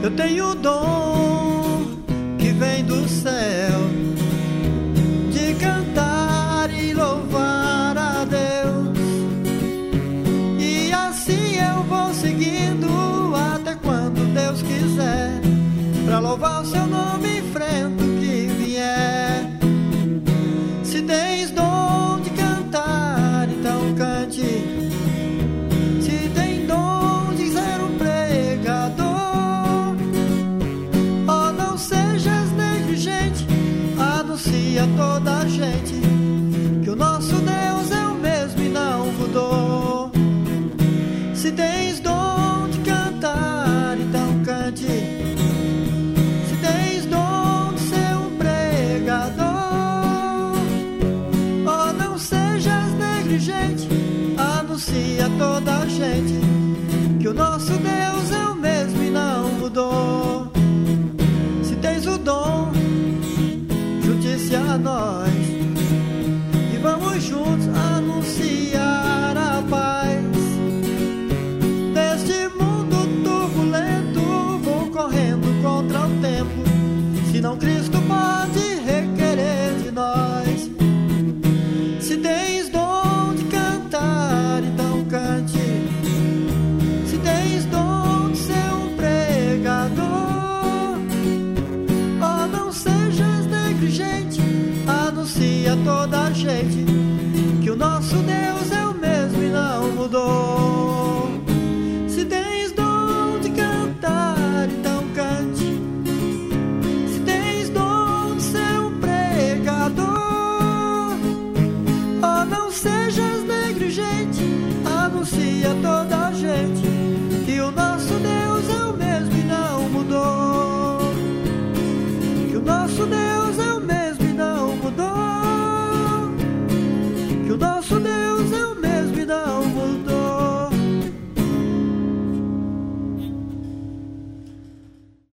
Eu tenho o dom que vem do céu de cantar e louvar a Deus. E assim eu vou seguindo até quando Deus quiser, pra louvar o seu nome, enfrento o que vier. Se tens dom de cantar, então cante. Se tem dom de ser um pregador, oh, não sejas negligente, anuncia a toda a gente que o nosso Deus é o mesmo e não mudou. Se tens dom de cantar, então cante. Se tens dom de ser um pregador, oh, não sejas negligente, anuncia a toda a gente que o nosso Deus é o mesmo e não mudou. Se tens o dom, junte-se a nós e vamos juntos anunciar a paz. Neste mundo turbulento vou correndo contra o tempo, senão Cristo